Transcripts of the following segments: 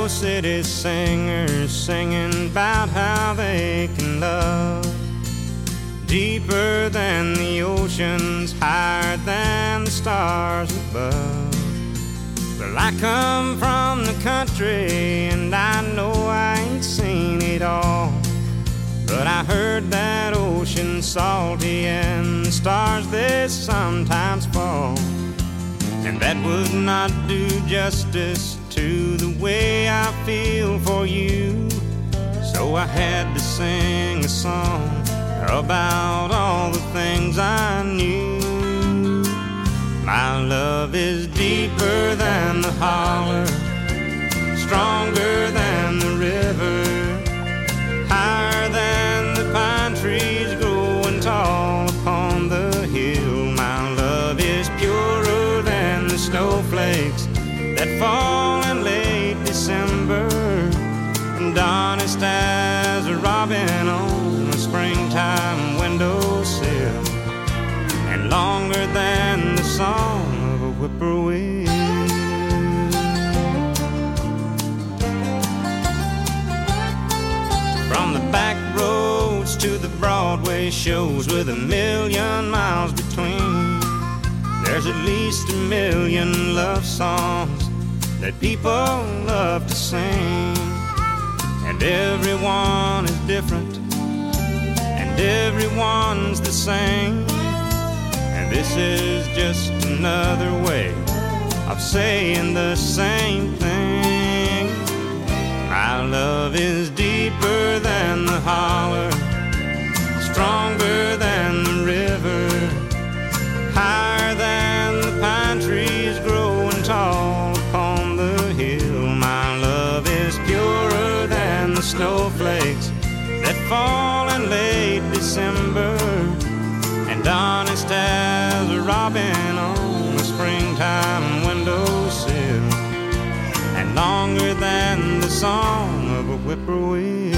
city singers singing about how they can love deeper than the oceans, higher than the stars above. Well, I come from the country and I know I ain't seen it all, but I heard that ocean's salty and the stars they sometimes fall, and that would not do justice to the way I feel for you. So I had to sing a song about all the things I knew. My love is deeper than the holler, stronger than the river, higher than the pine trees growing tall upon the hill. My love is purer than the snowflakes that fall in late December, and honest as a robin on a springtime windowsill, and longer than the song of a whippoorwill. From the back roads to the Broadway shows with 1,000,000 miles between, there's at least 1,000,000 love songs that people love to sing. And everyone is different, and everyone's the same, and this is just another way of saying the same thing. My love is deeper than the holler, stronger than the river, higher than the pine trees growing tall upon the hill. My love is purer than the snowflakes that fall in late December, and honest as a robin on a springtime windowsill, and longer than the song of a whippoorwill.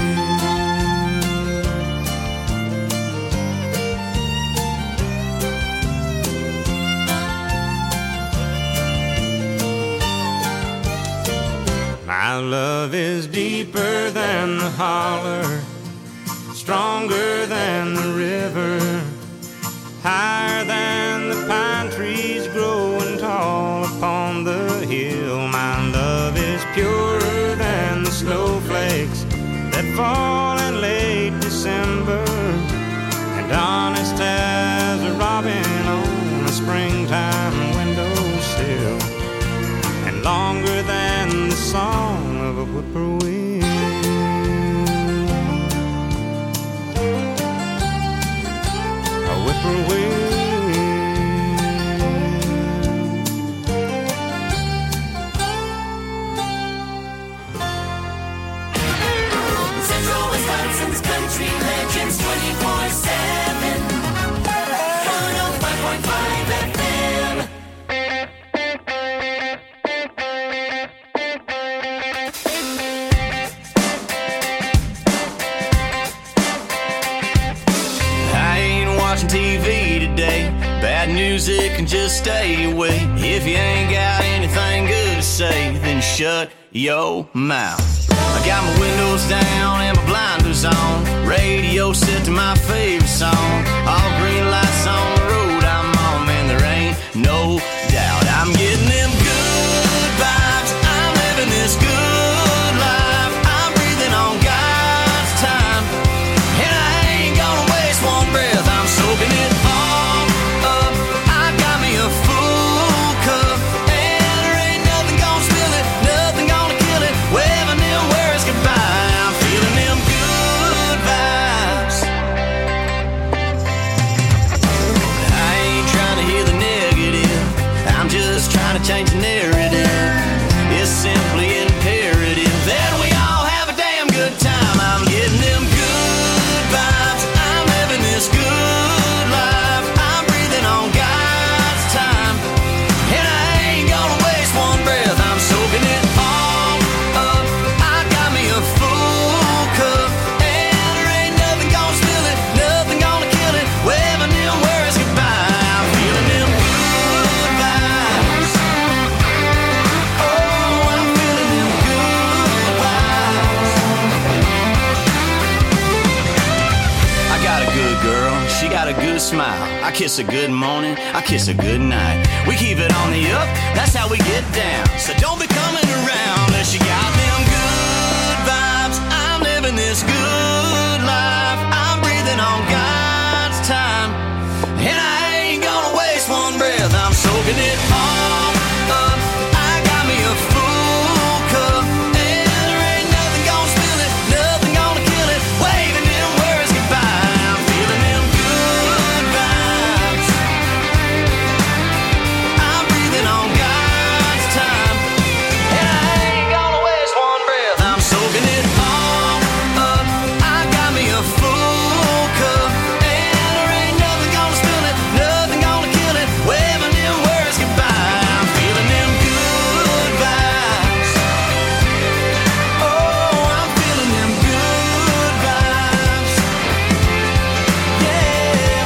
My love is deeper than the holler, stronger than the river, higher than the pine trees growing tall upon the hill. My love is purer than the snowflakes that fall in late December, and honest as a robin on a springtime windowsill, and longer than the song of a whippoorwill. A whippoorwill. Central Wisconsin's country legends 24/7. 105.5 FM. TV today, bad music and just stay away. If you ain't got anything good to say, then shut your mouth. I got my windows down and my blinders on, radio set to my favorite song. All green lights on the road I'm on, man, there ain't no doubt I'm getting them good vibes. I'm living this good life. I'm breathing on God's time, and I ain't gonna waste one breath. I'm soaking it all up. I got me a full cup, and there ain't nothing gonna spill it, nothing gonna kill it. Waving them words goodbye. I'm feeling them good vibes. smile. I kiss a good morning, I kiss a good night. We keep it on the up, that's how we get down. So don't be coming around unless you got them good vibes. I'm living this good life. I'm breathing on God's time, and I ain't gonna waste one breath. I'm soaking it all up. I got me a full cup, and there ain't nothing gonna spill it, nothing gonna kill it. Waving them words goodbye. I'm feeling them good vibes. I'm breathing on God's time, and I ain't gonna waste one breath. I'm soaking it all up. I got me a full cup, and there ain't nothing gonna spill it, nothing gonna kill it. Waving them words goodbye. I'm feeling them good vibes. Oh, I'm feeling them good vibes. Yeah.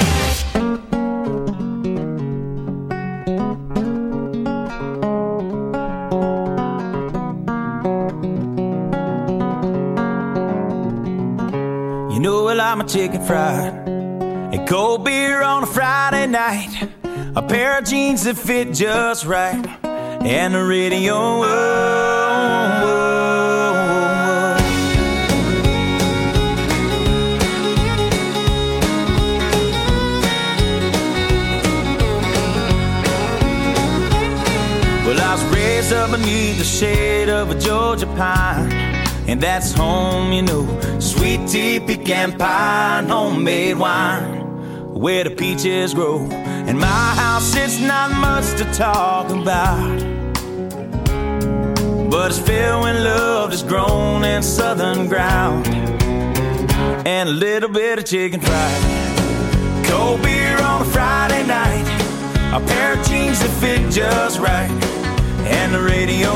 You know I like my chicken fried and cold beer on a Friday night, a pair of jeans that fit just right, and the radio. Well, I was raised up beneath the shade of a Georgia pine, and that's home, you know. Sweet tea, pecan pie, and homemade wine, where the peaches grow. In my house, it's not much to talk about, but it's filled with love that's grown in southern ground, and a little bit of chicken fried, cold beer on a Friday night, a pair of jeans that fit just right, and the radio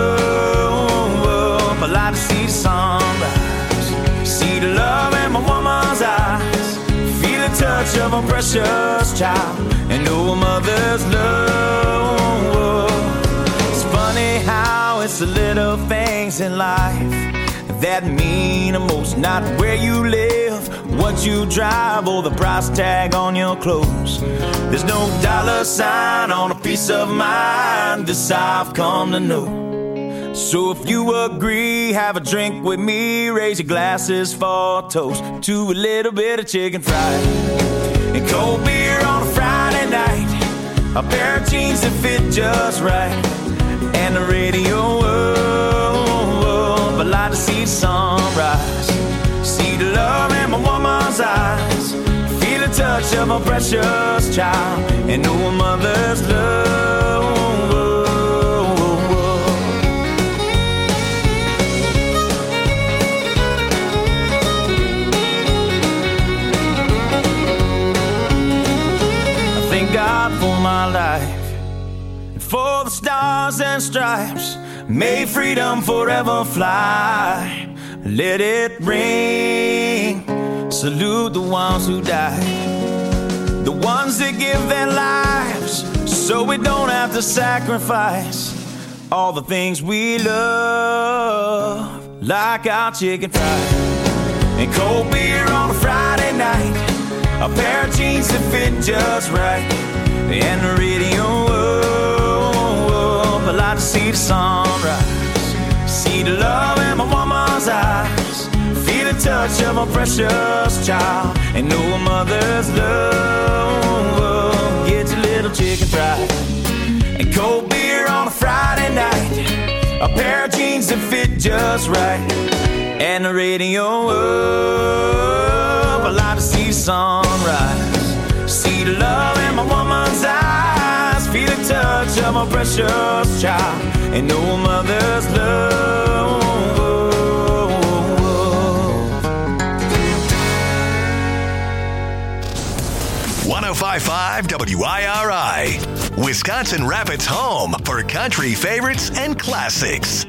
up. I like to see the sunrise, see the love in my woman's eyes, feel the touch of a precious child, and know a mother's love. It's funny how it's the little things in life that mean the most. Not where you live, what you drive, or the price tag on your clothes. There's no dollar sign on a peace of mind, this I've come to know. So if you agree, have a drink with me, raise your glasses for a toast to a little bit of chicken fried and cold beer on a Friday night, a pair of jeans that fit just right, and the radio up. I like to see the sunrise, see the love in my woman's eyes, feel the touch of a precious child, and know a mother's love. God for my life, and for the stars and stripes, may freedom forever fly. Let it ring, salute the ones who died, the ones that give their lives so we don't have to sacrifice all the things we love, like our chicken fried and cold beer on a Friday night, a pair of jeans that fit just right, and the radio up. I like to see the sunrise, see the love in my woman's eyes, feel the touch of a precious child, and know a mother's love. Get your little chicken fried and cold beer on a Friday night, a pair of jeans that fit just right, and the radio up. I like to see the sunrise, see the love in my woman's eyes, feel the touch of a precious child, and know a mother's love. 105.5 WIRI, Wisconsin Rapids' home for country favorites and classics.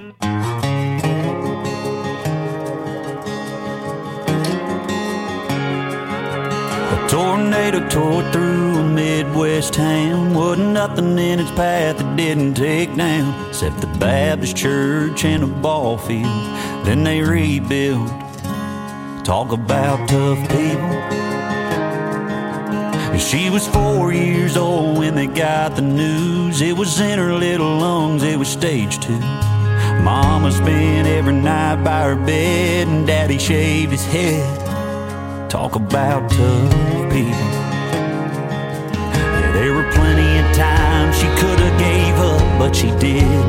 Tornado tore through a Midwest town. Wasn't nothing in its path it didn't take down, except the Baptist church and a ball field. Then they rebuilt. Talk about tough people. She was 4 years old when they got the news. It was in her little lungs, it was stage 2. Mama spent every night by her bed, and Daddy shaved his head. Talk about tough people. Yeah, there were plenty of times she could have gave up, but she didn't.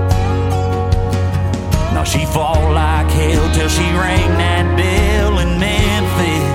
Now she fought like hell till she rang that bell in Memphis.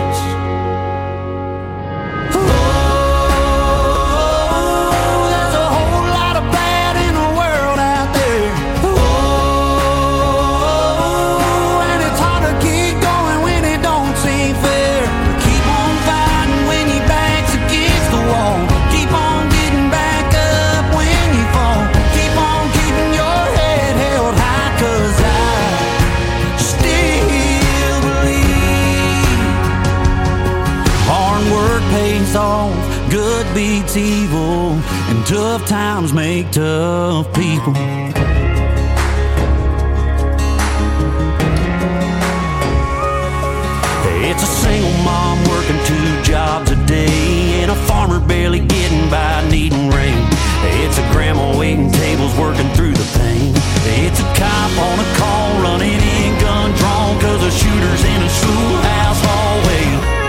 Good beats evil, and tough times make tough people. It's a single mom working 2 jobs a day, and a farmer barely getting by needing rain. It's a grandma waiting tables working through the pain. It's a cop on a call running in gun drawn, 'cause a shooter's in a schoolhouse hallway.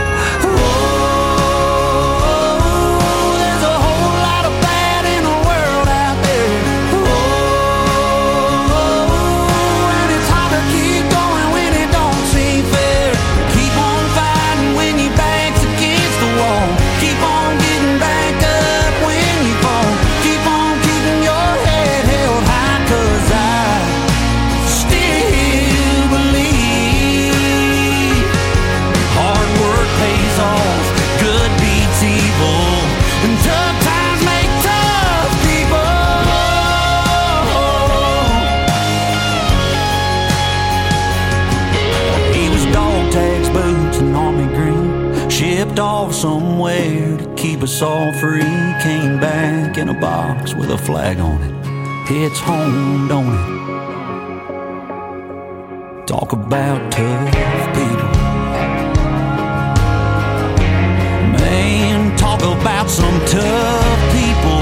Off somewhere to keep us all free. Came back in a box with a flag on it. It's home, don't it? Talk about tough people. Man, talk about some tough people.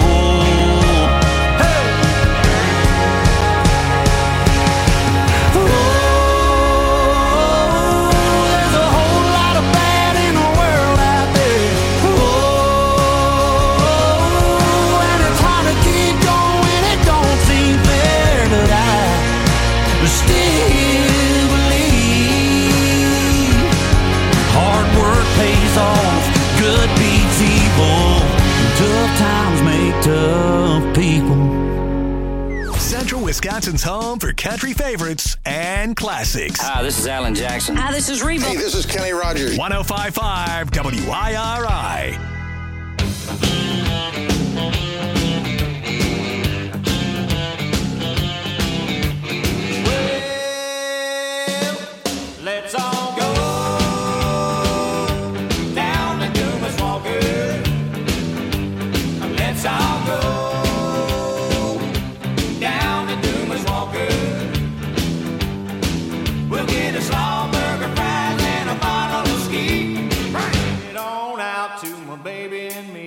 Tough people. Central Wisconsin's home for country favorites and classics. Hi, this is Alan Jackson. Hi, this is Reba. Hey, this is Kenny Rogers. 105.5 WIRI. Well, let's all go down to Dumas Walker. Let's all go down to Dumas Walker. We'll get a slaw burger, fries, and a bottle of ski. Bring it on out to my baby and me.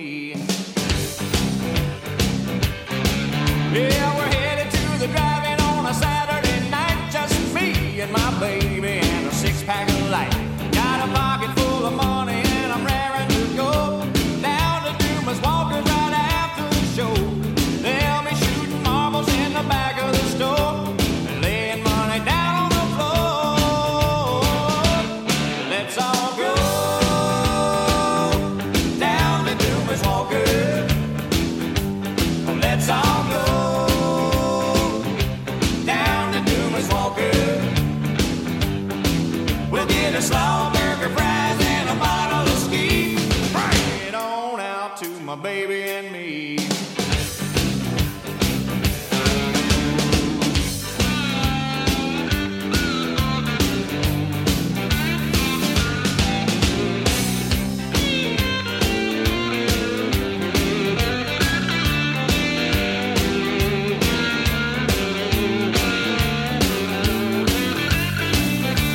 Yeah, we're headed to the drive-in on a Saturday night. Just me and my baby and a 6-pack of light. Got a pocket full of money and I'm raring to go down to Dumas Walker right after the show. They'll be shooting marbles in the back of the store and laying money down on the floor. Let's all go down to Dumas Walker. Let's all go down to Dumas Walker. We'll get a slaw burger, fries, and a bottle of ski. Bring it on out to my baby and me.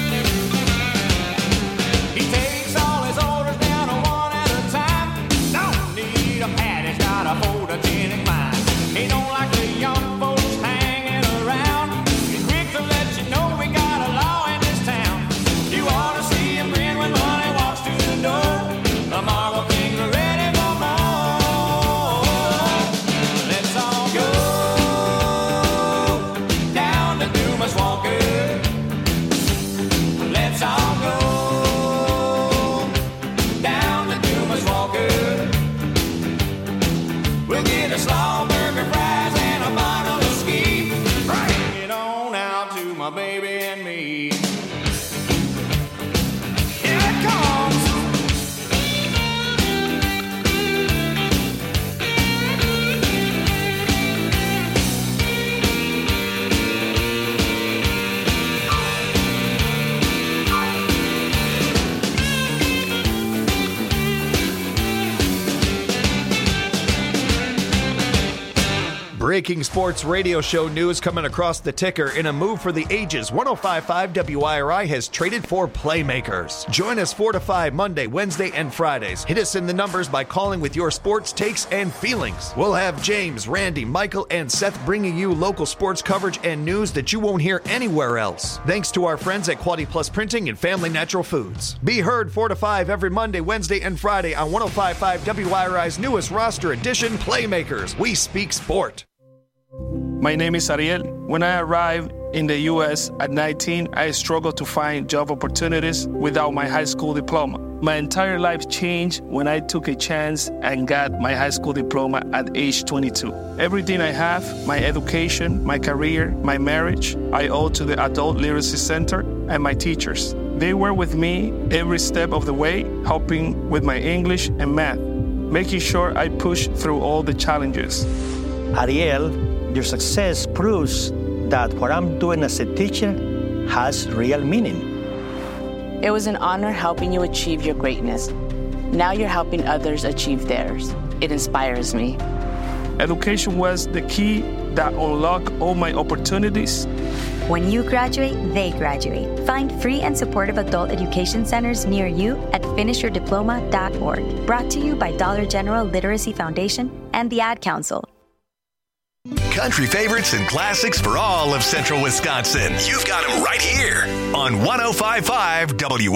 He takes all his orders down one at a time. Don't my baby and me. Here it comes. Breaking sports radio show news coming across the ticker. In a move for the ages, 105.5 WIRI has traded for playmakers. Join us 4 to 5 Monday, Wednesday, and Fridays. Hit us in the numbers by calling with your sports takes and feelings. We'll have James, Randy, Michael, and Seth bringing you local sports coverage and news that you won't hear anywhere else. Thanks to our friends at Quality Plus Printing and Family Natural Foods. Be heard 4 to 5 every Monday, Wednesday, and Friday on 105.5 WIRI's newest roster edition, Playmakers. We speak sport. My name is Ariel. When I arrived in the U.S. at 19, I struggled to find job opportunities without my high school diploma. My entire life changed when I took a chance and got my high school diploma at age 22. Everything I have, my education, my career, my marriage, I owe to the Adult Literacy Center and my teachers. They were with me every step of the way, helping with my English and math, making sure I pushed through all the challenges. Ariel, your success proves that what I'm doing as a teacher has real meaning. It was an honor helping you achieve your greatness. Now you're helping others achieve theirs. It inspires me. Education was the key that unlocked all my opportunities. When you graduate, they graduate. Find free and supportive adult education centers near you at finishyourdiploma.org. Brought to you by Dollar General Literacy Foundation and the Ad Council. Country favorites and classics for all of Central Wisconsin. You've got them right here on 105.5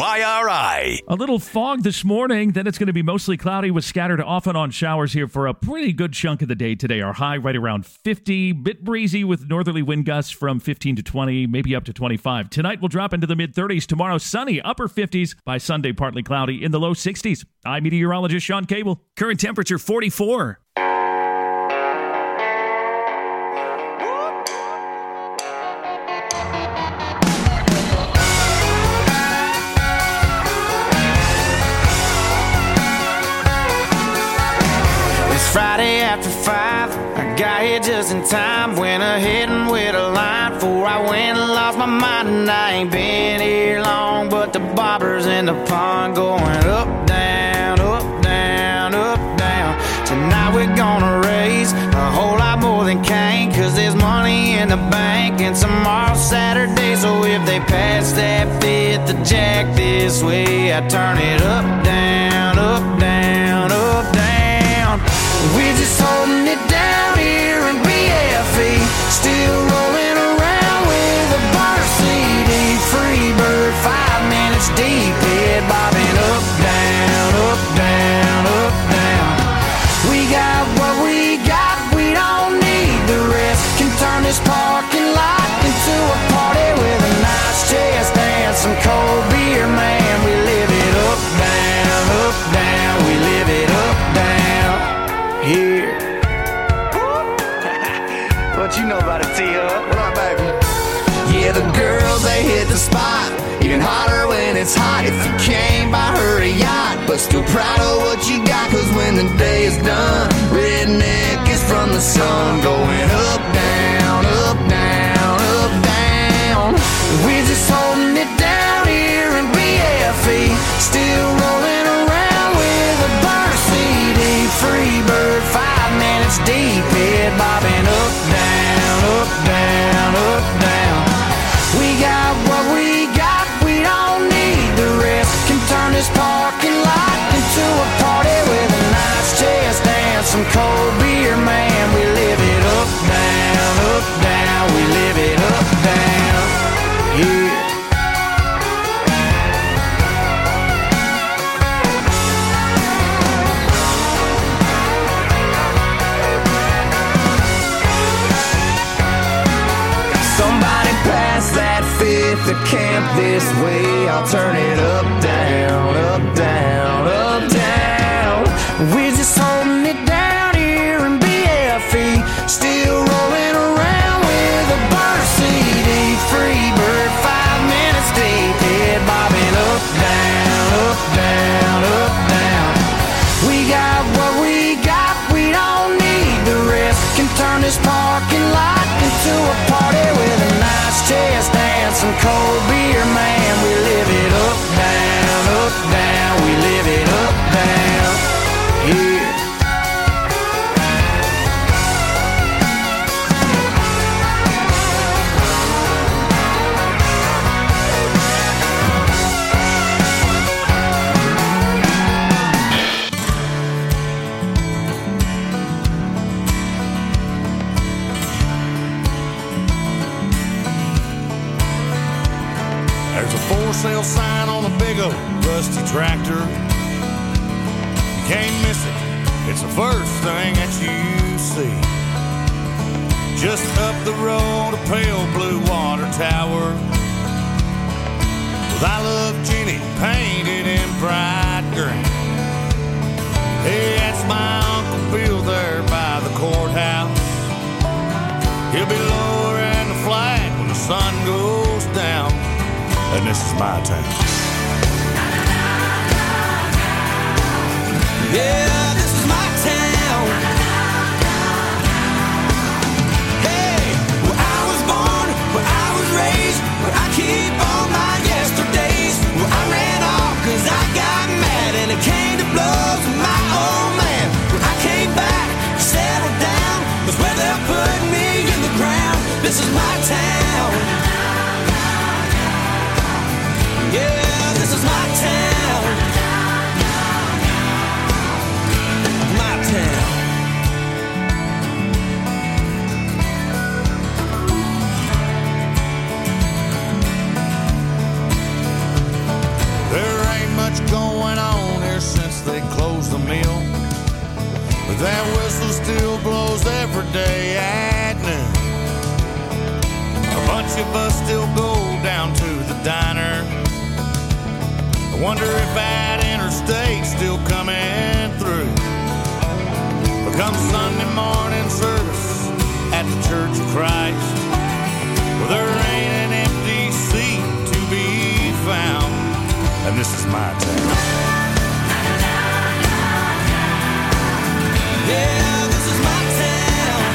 WIRI. A little fog this morning, then it's going to be mostly cloudy with scattered off and on showers here for a pretty good chunk of the day today. Our high right around 50, bit breezy with northerly wind gusts from 15 to 20, maybe up to 25. Tonight we'll drop into the mid-30s. Tomorrow sunny, upper 50s. By Sunday, partly cloudy in the low 60s. I'm meteorologist Sean Cable. Current temperature 44. Friday after 5, I got here just in time. Went ahead and wet a line before I went and lost my mind. And I ain't been here long, but the bobbers in the pond going up, down, up, down, up, down. Tonight we're gonna raise a whole lot more than Cain, 'cause there's money in the bank and tomorrow's Saturday. So if they pass that fifth, the jack this way, I turn it up, down, up, down, up, down. We're just holding it down here in BFE, still rolling around with a bar CD. Free bird, 5 minutes deep, head bobbing up, down, up, down, up, down. We got what we got, we don't need the rest. Can turn this parking lot into a party with a nice chest and some cold beer, man. We live it up, down, we live it up, down. Here. What you know about it, T-Hub? What up, baby? Yeah, the girls, they hit the spot. Even hotter when it's hot. If you can't buy her a yacht, but still proud of what you got. 'Cause when the day is done, redneck is from the sun. Going up, down, up, down, up, down. We're just holding it down here in BFE. Still rolling around with a burn CD. Free bird, 5 minutes deep, head bobbing up, down, up, down, up, down. We got what we got, we don't need the rest. Can turn this parking lot into a party with a nice chest and some cold beer, man. We live it up, down, we live it up, down, yeah. The camp this way, I'll turn it up, down, up, down, up, down. We're just holding it down here in BFE, still rolling around with a burn CD. Free There's a for sale sign on a big old rusty tractor. You can't miss it, it's the first thing that you see. Just up the road, a pale blue water tower with I Love Jenny painted in bright green. Hey, that's my Uncle Bill there by the courthouse. He'll be lowering the flag when the sun goes down. And this is my town. Yeah, this is my town. Hey, where I was born, where I was raised, where I keep all my yesterdays, where I ran off cause I got mad and it came to blows with my old man. Where I came back, settled down, was where they're putting me in the ground. This is my town. Yeah, this is my town. My town. There ain't much going on here since they closed the mill, but that whistle still blows every day at noon. A bunch of us still go down to the diner. I wonder if that interstate's still coming through. But come Sunday morning service at the Church of Christ, well, there ain't an empty seat to be found. And this is my town. Yeah, this is my town.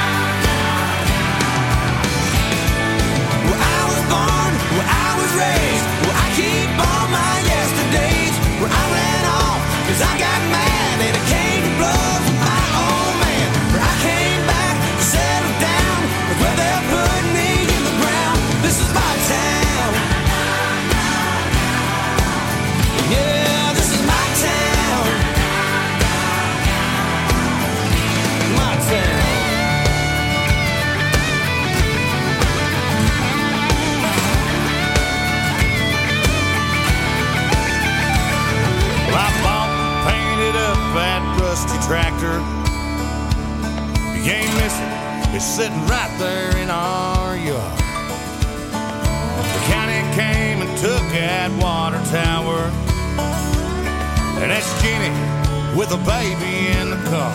Where I was born, where I was raised, where I keep all my yesterdays, where I ran off cause I got mad and it came to blows with my old man. Where I came back, settled down, with where they're putting me in the ground. This is my town. Yeah, this is my town. My town. Well, I bought and painted up that rusty tractor. You can't miss it, it's sitting right there in our yard. The county came and took that water tower, and that's Jenny with a baby in the car.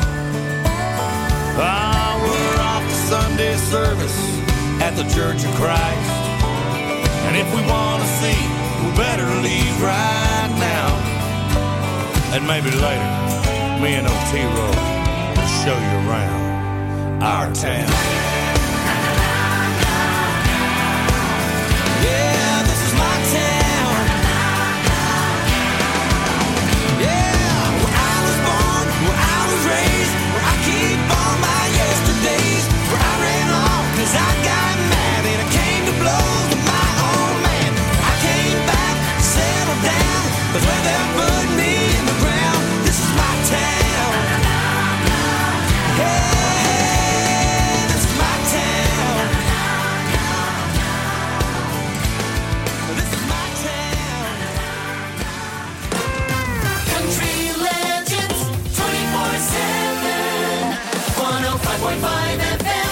Ah, we're off to Sunday service at the Church of Christ, and if we want to see, we better leave right now. And maybe later, me and Otero will show you around our town. Yeah, this is my town. Yeah, where I was born, where I was raised, where I keep all my yesterdays, where I ran off cause I got mad and it came to blows with my old man. I came back, settled down, but where they're putting me in the ground. This is my town. Hey, this is my town. This is my town. Country legends, 24/7, 105.5 FM.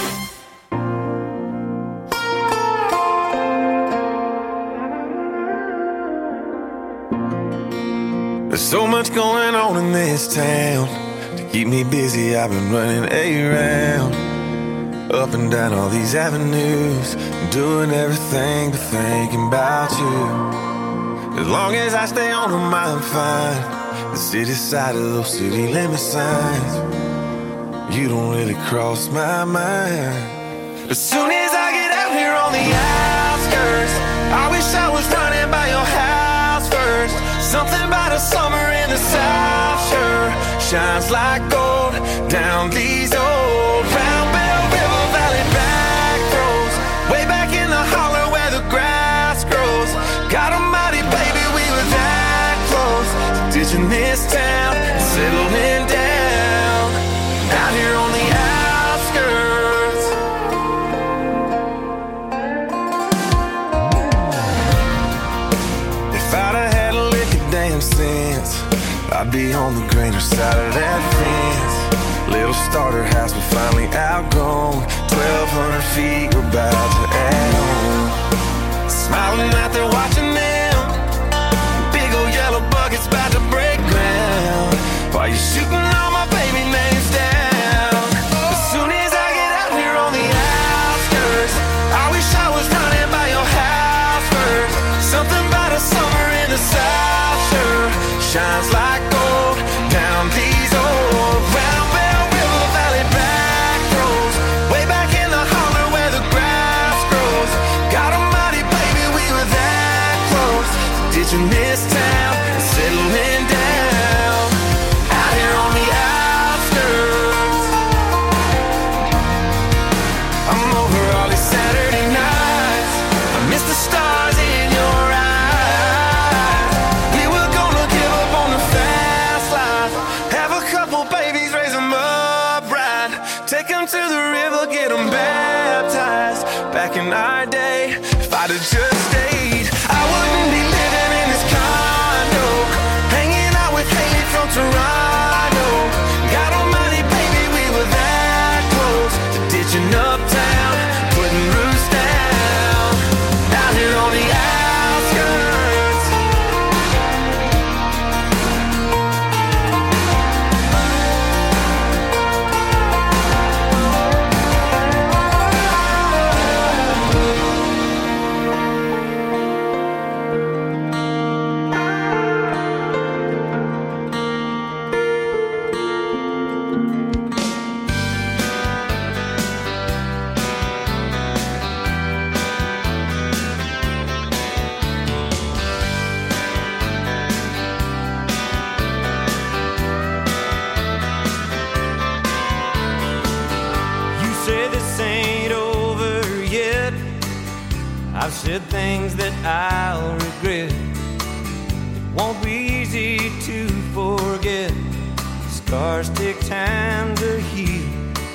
There's so much going on in this town. To keep me busy, I've been running around, up and down all these avenues, doing everything but thinking about you. As long as I stay on them, I'm fine. The city side of those city limit signs, you don't really cross my mind. As soon as I get out here on the outskirts, I wish I was running by your house first. Something about a summer in the South sure shines like gold down these old Round Bell River Valley back roads, way back in the holler where the grass grows. God almighty, baby, we were that close to ditching this town and settling down out here on the outskirts. I'd be on the greener side of that fence. Little starter house we finally outgrown. 1,200 feet, we're about to add on. Smiling out there watching them. Big old yellow buckets about to break ground. While you're shooting all my baby names down. As soon as I get out here on the outskirts, I wish I was running by your house first. Something about a summer in the South sure shines like gold down these old Round Bell River Valley back roads. Way back in the holler where the grass grows. God almighty, baby, we were that close to ditching this town and settling down out here on the outskirts. I'm over all these Saturday nights. I miss the stars in your eyes. We were gonna give up on the fast life. Have a couple babies, raise them up right. Take them to the river, get them baptized. Back in our day, if I'd have just stayed, I wouldn't be living in this condo, hanging out with Haley from Toronto. God almighty, baby, we were that close to ditching uptown, putting roots down out here on the outskirts. You say this ain't over yet. I've said things that I'll regret. It won't be easy to forget. Scars take time to heal.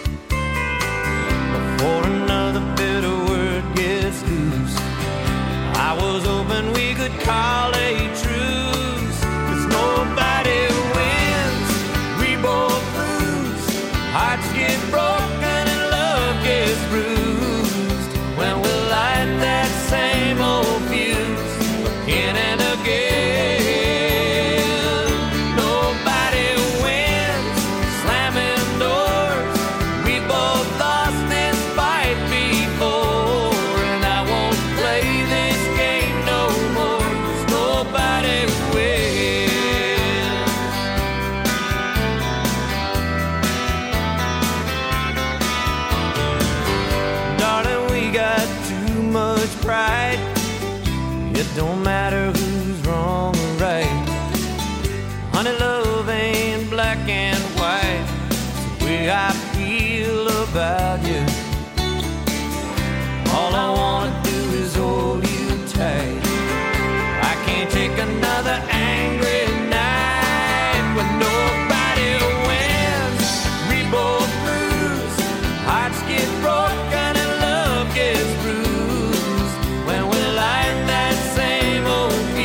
Before another bitter word gets loose, I was hoping we could call a truce. 'Cause nobody wins, we both lose. Hearts get broken and love gets bruised. When we light that same old fuse again and again. Nobody wins, slamming doors. We both lost this fight before, and I won't play this game no more. 'Cause nobody wins. Darling, we got too much pride. It don't matter who's wrong or right. Honey, love ain't black and white. It's the way I feel about you. All I wanna do is hold you tight. I can't take another angry night when nobody wins. We both lose. Hearts get broken and love gets bruised. When we light that same old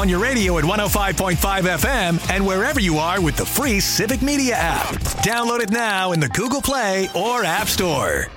on your radio at 105.5 FM and wherever you are with the free Civic Media app. Download it now in the Google Play or App Store.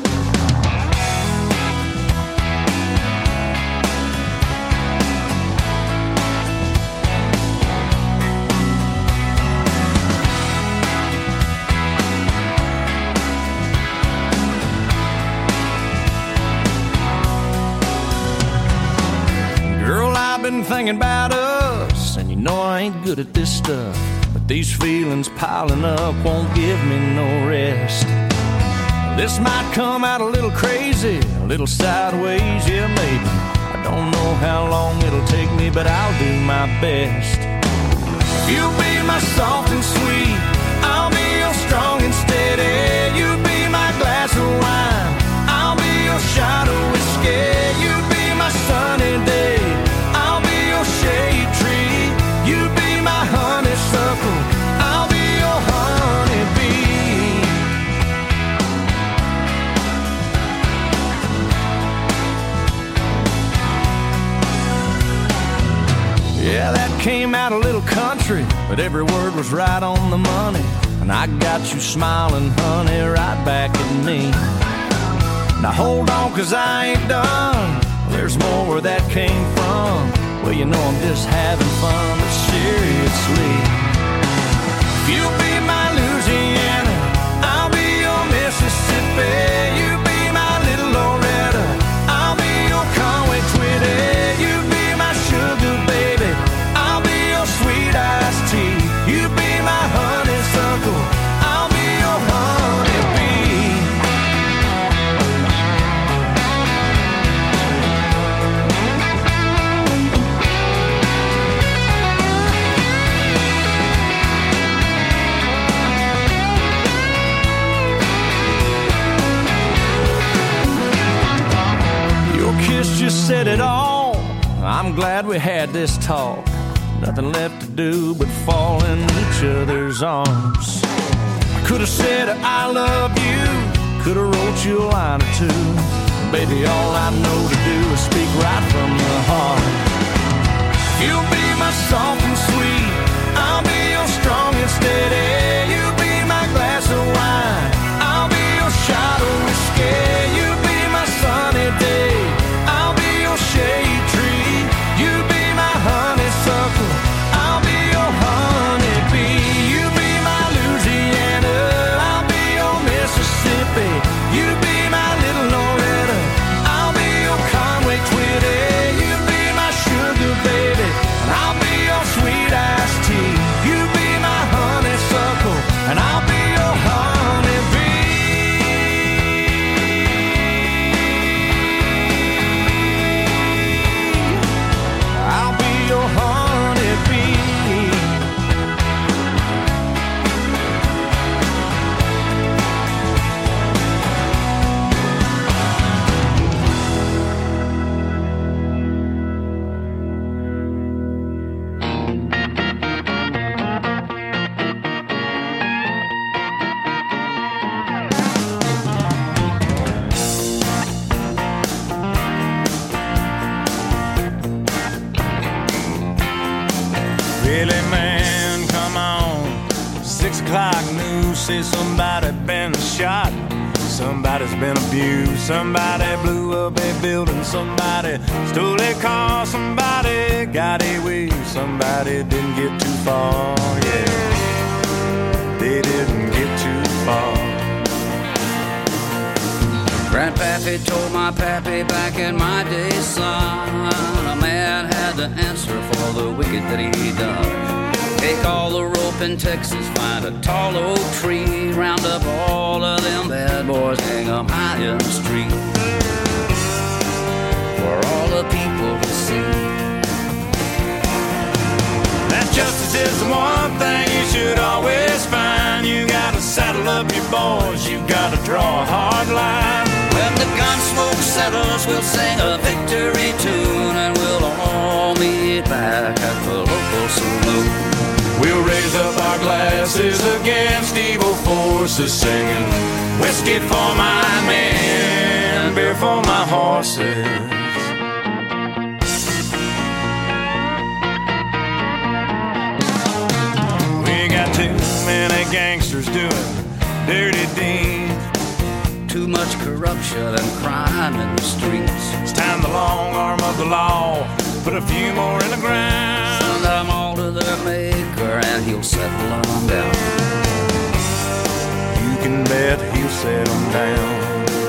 Been thinking about us, and you know I ain't good at this stuff, but these feelings piling up won't give me no rest. This might come out a little crazy, a little sideways, yeah maybe. I don't know how long it'll take me, but I'll do my best. You'll be my soft and sweet, I'll be your strong and steady. You'll be my glass of wine, I'll be your shot of whiskey. You'll be my sunny day, shade tree, you be my honeysuckle, I'll be your honeybee. Yeah, that came out a little country, but every word was right on the money. And I got you smiling, honey, right back at me. Now hold on, 'cause I ain't done. There's more where that came from. Well, you know I'm just having fun, but seriously. You'll be my Louisiana, I'll be your Mississippi. You be my little Loretta, I'll be your Conway Twitty. You be my sugar baby, I'll be your sweet iced tea. You be my honeysuckle, I'll be your honeybee. Just said it all. I'm glad we had this talk. Nothing left to do but fall in each other's arms. I could have said I love you, could have wrote you a line or two. Baby, all I know to do is speak right from the heart. You'll be my soft and sweet, I'll be your strong and steady. You be my glass of wine, I'll be your shot of whiskey. You be my sunny day, shade tree, you be my honeysuckle, I'll be your honeybee. You be my Louisiana, I'll be your Mississippi. You be my little Loretta, I'll be your Conway Twitty. You be my sugar baby, and I'll be your sweet iced tea. You be my honeysuckle, and I'll be your honeybee. Say somebody been shot, somebody's been abused, somebody blew up a building, somebody stole a car, somebody got away, somebody didn't get too far, yeah, they didn't get too far. Grandpappy told my pappy back in my day, son, a man had to answer for the wicked that he done. Take all the rope in Texas, find a tall oak tree, round up all of them bad boys, hang them high in the street for all the people to see. That justice is the one thing you should always find. You gotta saddle up your boys, you gotta draw a hard line. When the gun smoke settles, we'll sing a victory tune, and we'll all meet back at the local saloon. We'll raise up our glasses against evil forces, singing whiskey for my men, beer for my horses. gangsters doing dirty deeds. Too much corruption and crime in the streets. It's time the long arm of the law put a few more in the ground. Send them all to their maker and he'll settle them down. You can bet he'll settle them down.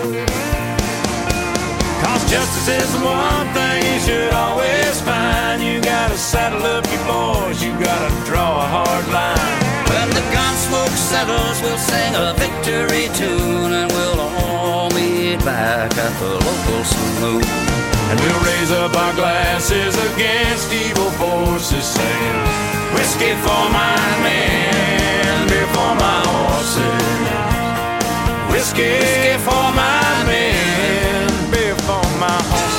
Cause justice is the one thing you should always find. You gotta saddle up your boys, you gotta draw a hard line. When the gun smoke settles, we'll sing a victory tune, and we'll all meet back at the local saloon. And we'll raise up our glasses against evil forces, saying, whiskey for my men, beer for my horses. Whiskey for my men, beer for my horses.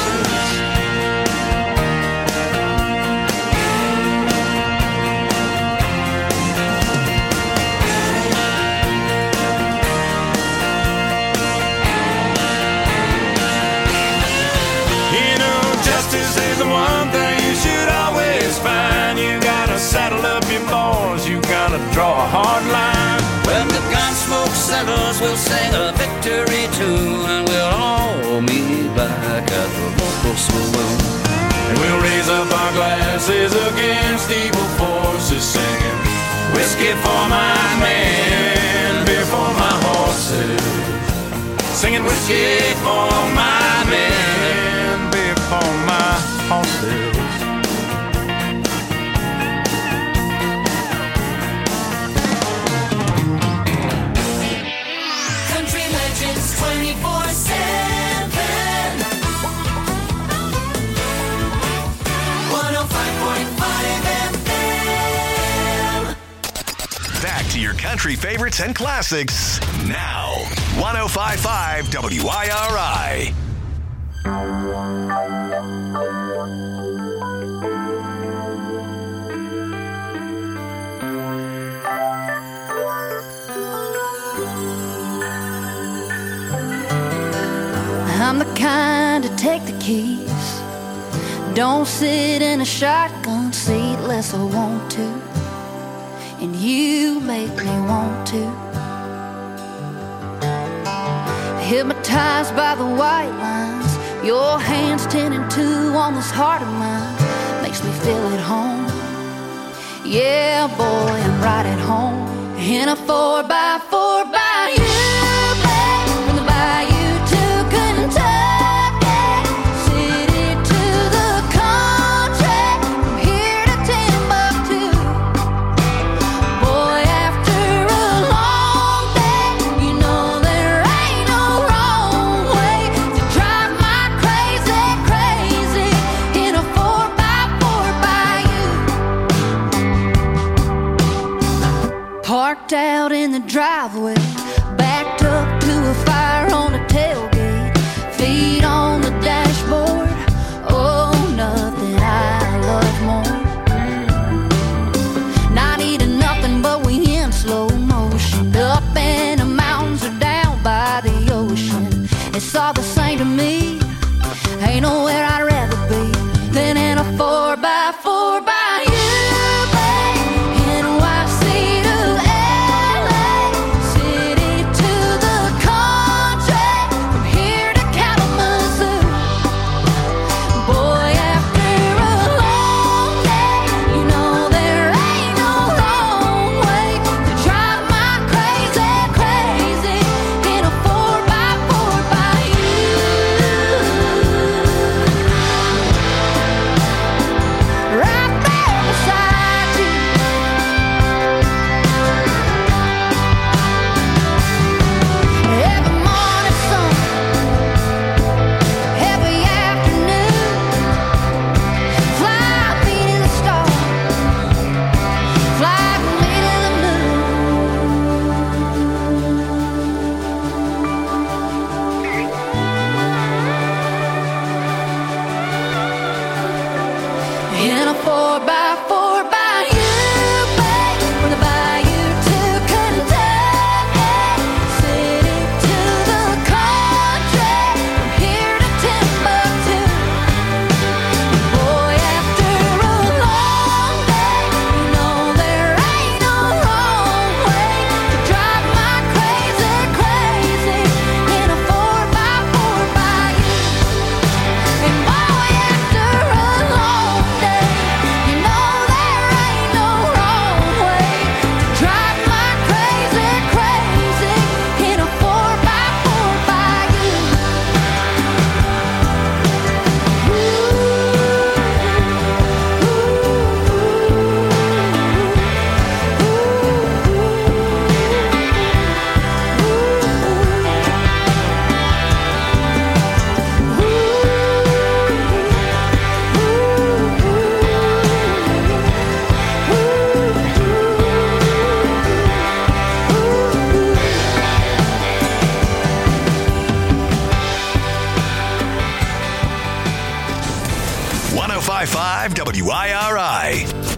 Justice is the one thing you should always find. You gotta saddle up your boys, you gotta draw a hard line. When the gun smoke settles, we'll sing a victory tune, and we'll all meet back at the local saloon. And we'll raise up our glasses against evil forces, singing, whiskey for my men, beer for my horses. Singing whiskey for my men, beer for my horses. Country legends 24/7. 105.5 FM. Back to your country favorites and classics now. 105.5 WIRI. I'm the kind to take the keys. Don't sit in a shotgun seat unless I want to, and you make me want to. Hypnotized by the white lines, your hands 10 and 2 on this heart of mine makes me feel at home. Yeah, boy, I'm right at home in a 4x4 by you, babe, from the bayou to Kentucky, city to the country, from here to Timbuktu. Boy, after a long day, you know there ain't no wrong way to drive my crazy, crazy in a 4x4 by you. Parked out in the driveway, backed up to a fire on the tailgate, feet on the dashboard. Oh, nothing I love more. Not eating nothing, but we in slow motion, up in the mountains or down by the ocean. It's all the same to me. Ain't nowhere I'd rather be than in a 4x4 by you, babe. NYC to LA, city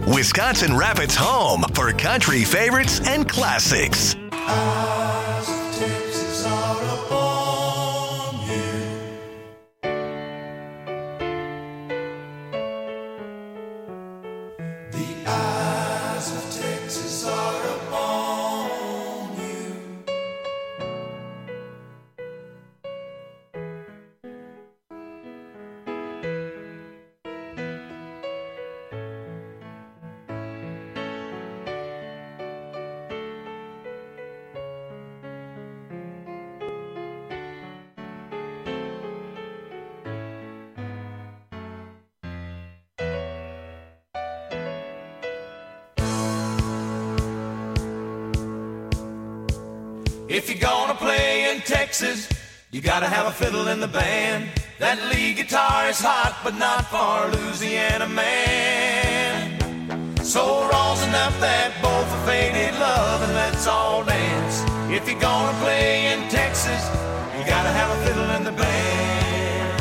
Wisconsin Rapids' home for country favorites and classics. Eyes of Texas are upon you. The eyes of Texas are upon you. If you're gonna play in Texas, you gotta have a fiddle in the band. That lead guitar is hot, but not for Louisiana man. So rosin up that bowl for faded love and let's all dance. If you're gonna play in Texas, you gotta have a fiddle in the band.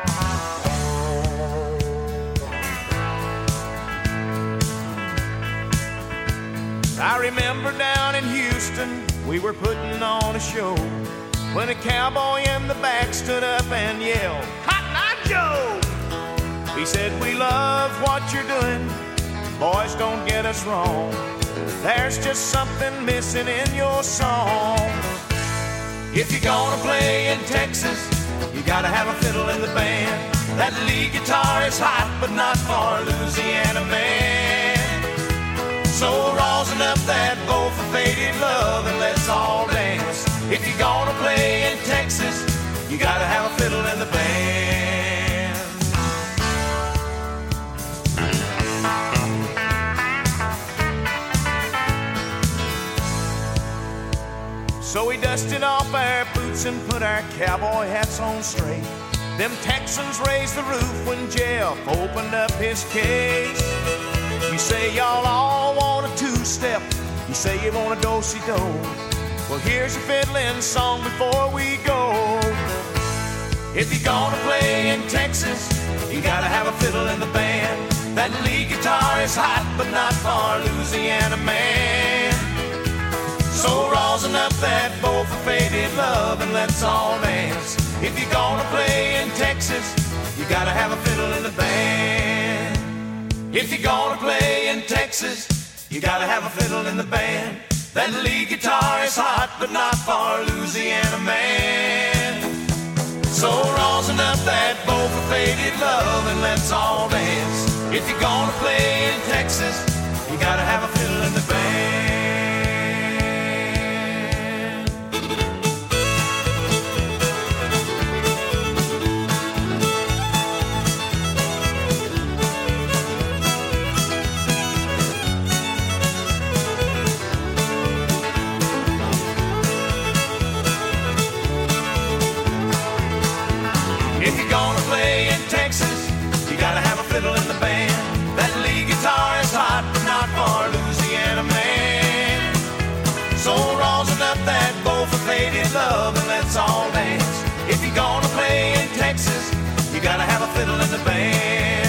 I remember down in Houston, we were putting on a show when a cowboy in the back stood up and yelled, "Cotton Eye Joe!" He said, "We love what you're doing, boys, don't get us wrong. There's just something missing in your song. If you're gonna play in Texas, you gotta have a fiddle in the band. That lead guitar is hot, but not for Louisiana man. So rosin up that bowl for faded love and let's all dance. If you're gonna play in Texas, you gotta have a fiddle in the band." So we dusted off our boots and put our cowboy hats on straight. Them Texans raised the roof when Jeff opened up his case. You say y'all all want a two-step, you say you want a do-si-do. Well, here's a fiddling song before we go. If you're gonna play in Texas, you gotta have a fiddle in the band. That lead guitar is hot, but not for Louisiana man. So rosin up that bowl for faded love and let's all dance. If you're gonna play in Texas, you gotta have a fiddle in the band. If you're gonna play in Texas, you gotta have a fiddle in the band. That lead guitar is hot, but not for Louisiana man. So rosin up that bowl for faded love and let's all dance. If you're gonna play in Texas, you gotta have a fiddle in the band. If you're gonna play in Texas, you gotta have a fiddle in the band. That lead guitar is hot, but not for Louisiana man. So rosin up that bowl for faded love and let's all dance. If you're gonna play in Texas, you gotta have a fiddle in the band.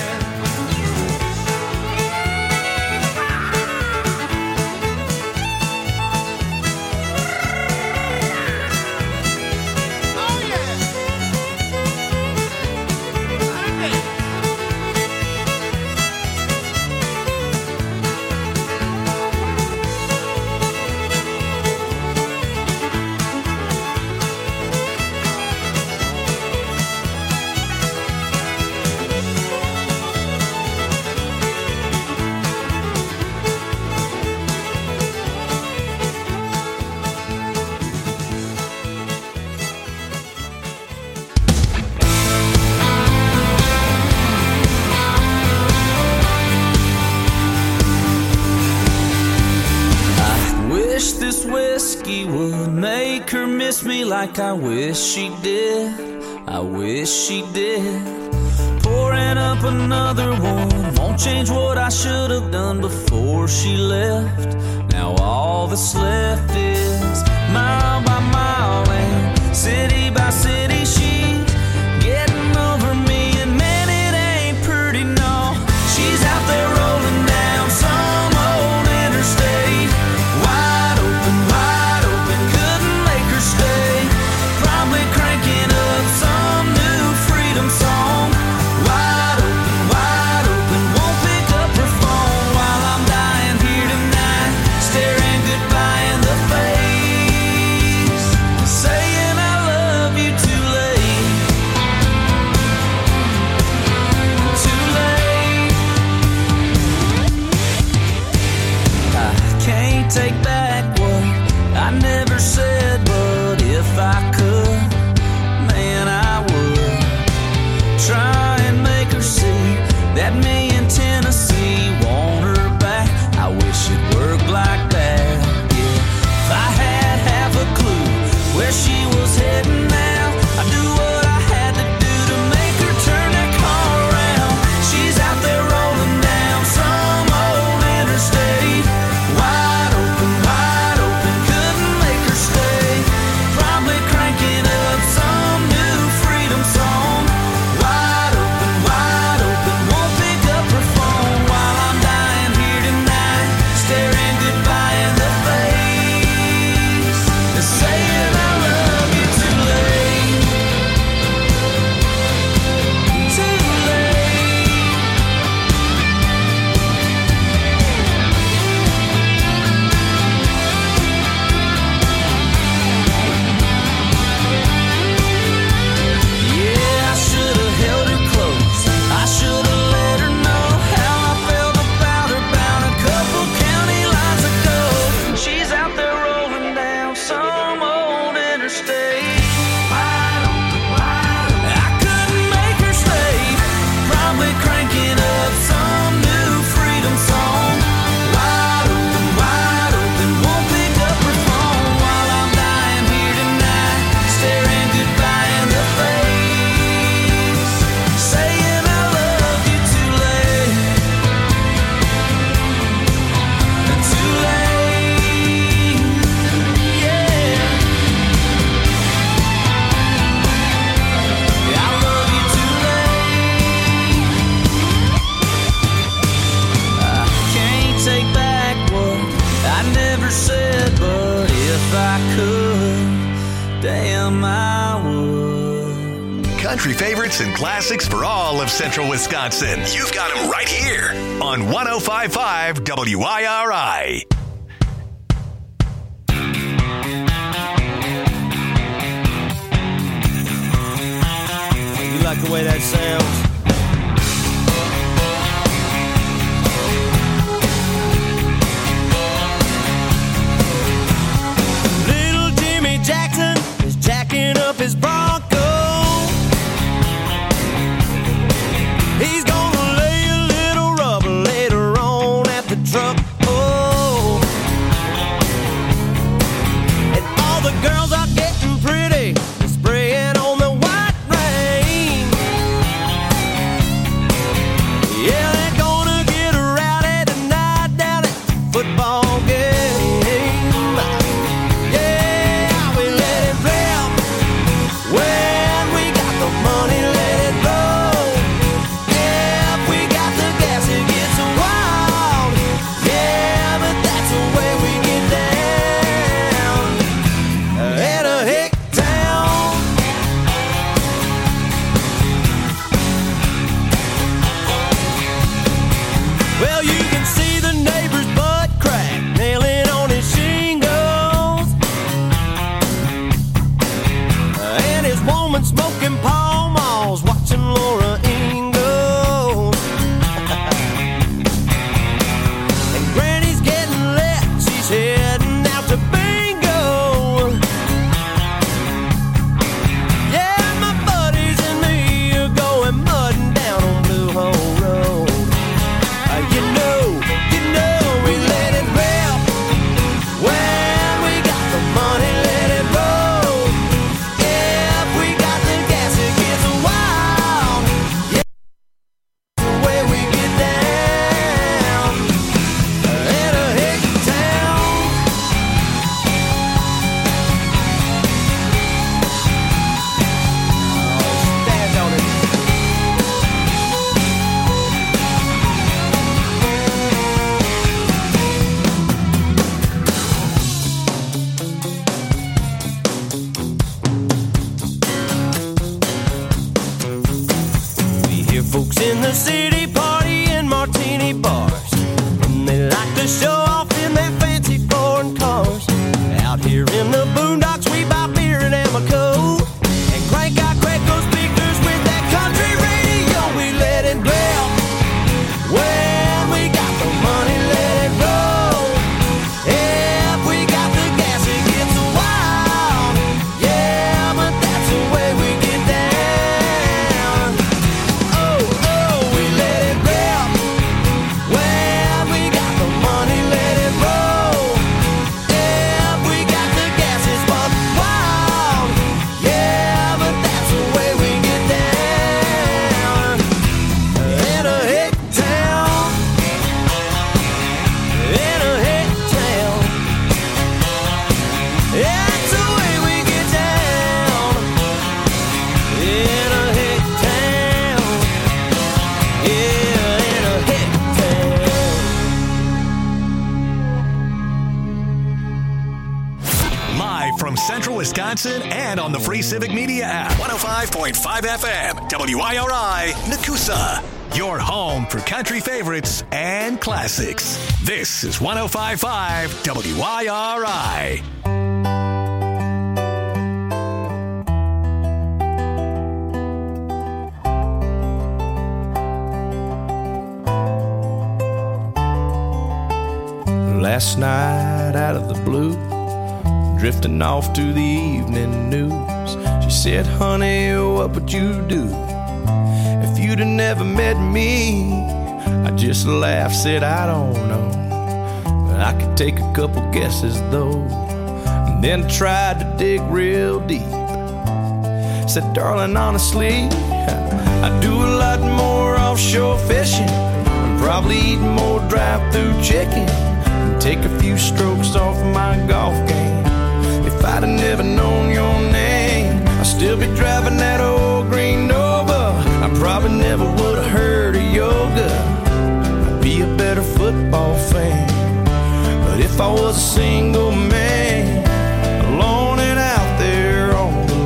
This whiskey would make her miss me like I wish she did. I wish she did. Pouring up another one won't change what I should have done before she left. Now all that's left is mile by mile and city by city. She's getting over me, and man, it ain't pretty, no. She's out there rolling down. So can't take back what I never said, but if I could, man, I would try and make her see that me in Tennessee want her back. I wish it worked like that, yeah. If I had half a clue where she was heading now, I'd do what I had to do to make her turn that car around. She's out there rolling down some old interstate, wide open, couldn't make her stay. Probably cranking up some new freedom song. Wide open, won't pick up her phone while I'm dying here tonight, staring goodbye in the face, and saying I love you too late, too late. Yeah, I should've held her close, I should've let her know how I felt about her bound a couple county lines ago. She's out there rolling down some old interstate, wide open. I couldn't make her stay, probably cranking up some new freedom song. Wide open, won't pick up her phone while I'm dying here tonight, staring goodbye in the face, saying I love you too late, too late, yeah. I love you too late. I can't take back what I never said, but if I could, damn, I would. Country favorites and classics for all of Central Wisconsin. You've got them right here on 105.5 WIRI. You like the way that sounds? Little Jimmy Jackson is jacking up his Bronco. He's gonna lay a little rubber later on at the truck. Oh, and all the girls are getting pretty, spraying on the white rain. Yeah, they're gonna get rowdy tonight down at the football game. Yeah, we let it rip when we got the money, let it roll. If we got the gas, it gets wild. Yeah, but that's the way we get down at a hick town. Well, you can see the neighbor's butt crack nailing on his shingles, and his woman smoking Pall Malls, watching Laura Ingalls. And Granny's getting lit, she's heading out to bingo. Yeah, my buddies and me are going mudding down on Blue Hole Road. You know, we let it rip when we got the money, let it roll. If we got the gas, it gets wild. Yeah, the way we get down at a hick town. Stand on it. We hear folks in the city party in martini bars, and they like to show off in their fancy foreign cars. Out here in the boondocks, we buy beer and Amoco and crank our Craco speakers with that country radio. We let it rip when we got the money, let it roll. Yeah, from Central Wisconsin and on the free Civic Media app. 105.5 FM, WIRI, Nakusa. Your home for country favorites and classics. This is 105.5 WIRI. Last night out of the blue, drifting off to the evening news, she said, honey, what would you do if you'd have never met me? I just laughed, said, I don't know, but I could take a couple guesses though. And then tried to dig real deep. Said, darling, honestly, I do a lot more offshore fishing, and probably eat more drive-through chicken, take a few strokes off my golf game. If I'd have never known your name, I'd still be driving that old green Nova. I probably never would have heard of yoga. I'd be a better football fan. But if I was a single man, alone and out there on the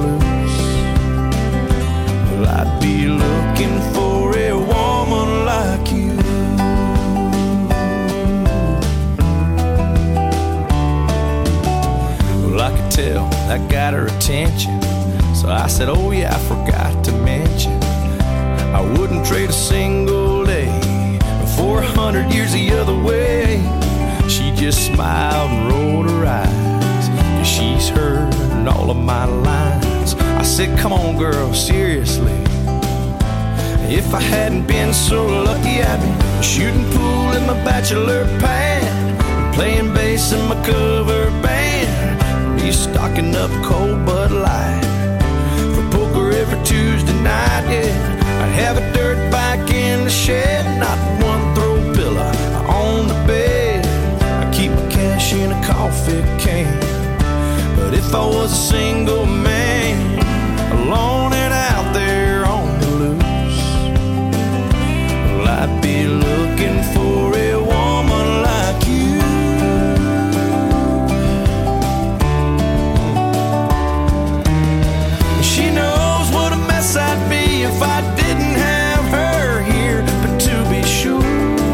loose, well, I'd be looking for a woman like you. I could tell that got her attention, so I said, oh yeah, I forgot to mention, I wouldn't trade a single day for 100 years the other way. She just smiled and rolled her eyes, 'cause she's heard all of my lines. I said, come on girl, seriously, if I hadn't been so lucky, I'd be shooting pool in my bachelor pad, playing bass in my cover band, stocking up cold Bud Light for poker every Tuesday night, yeah. I'd have a dirt bike in the shed, not one throw pillow on the bed. I'd keep my cash in a coffee can. But if I was a single man, alone and out there on the loose, well, I'd be looking for a woman like you. I'd be if I didn't have her here. But to be sure,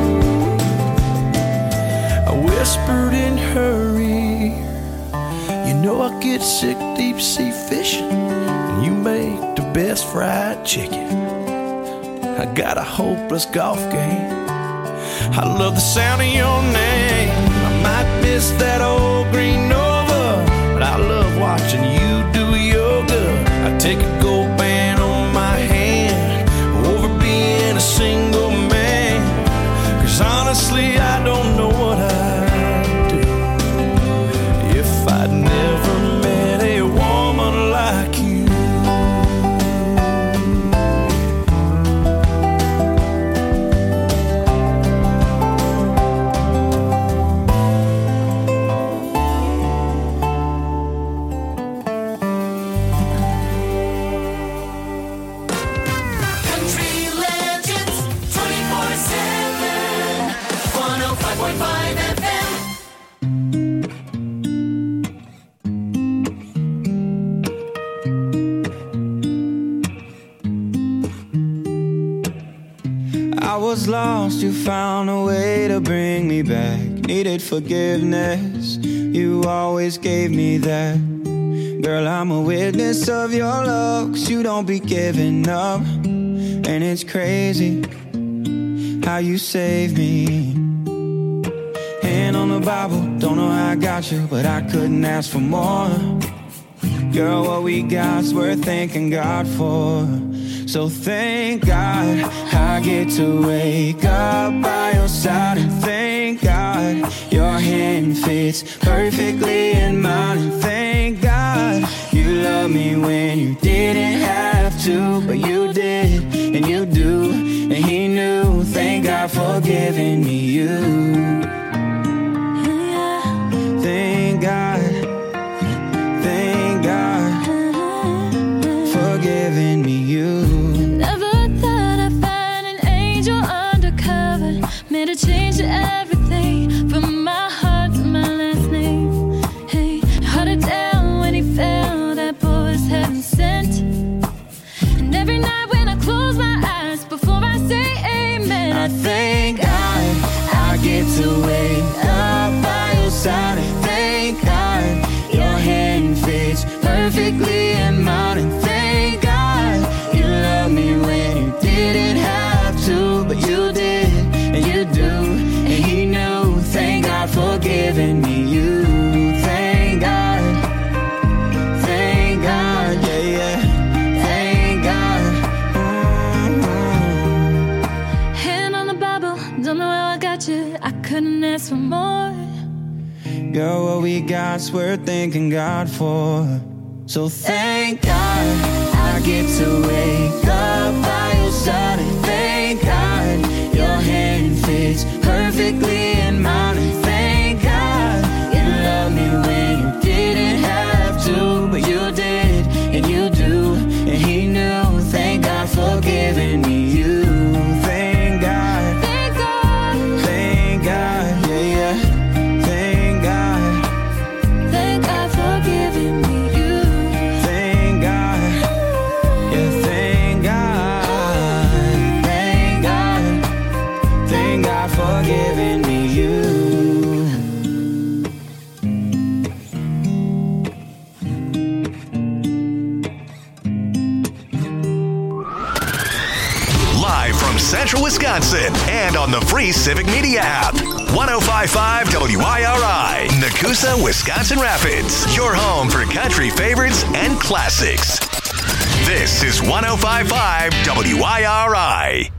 I whispered in her ear, you know I get sick deep sea fishing, and you make the best fried chicken. I got a hopeless golf game, I love the sound of your name. I might miss that old green Nova, but I love watching you do yoga. I take a gold band on my hand over being a single man, 'cause honestly I don't know what I'd do if I'd never met a woman like you. Lost, you found a way to bring me back. Needed forgiveness, you always gave me that. Girl, I'm a witness of your love, 'cause you don't be giving up. And it's crazy how you saved me. Hand on the Bible, don't know how I got you, but I couldn't ask for more. Girl, what we got's worth thanking God for. So thank God I get to wake up by your side, and thank God your hand fits perfectly in mine, and thank God you love me when you didn't have to, but you did and you do, and he knew. Thank God for giving me you. Thank God, thank God for giving me you. Made a change to everything, from my heart to my last name. Hey, held it down when he to wake up by your side. And thank God your hand fits perfectly in mine. And thank God you love me when you didn't have to, but you did, and you do, and he knew. Thank God for giving me you. Thank God, yeah, yeah. Thank God. Hand on the Bible, don't know how I got you. I couldn't ask for more. Girl, what we got's worth thanking God for. So thank God I get to wake up by your side. And thank God your hand fits perfectly in mine. And thank God you love me when you didn't have to, but you did, and you do, and he knew. Thank God for giving me you. Thank God, thank God, thank God, yeah, yeah. Thank God, thank God for giving me you. thank God, yeah, thank God, thank God, thank God for giving me you. Live from Central Wisconsin and on the free Civic Media app. 105.5 WIRI, Nakusa, Wisconsin Rapids. Your home for country favorites and classics. This is 105.5 WIRI.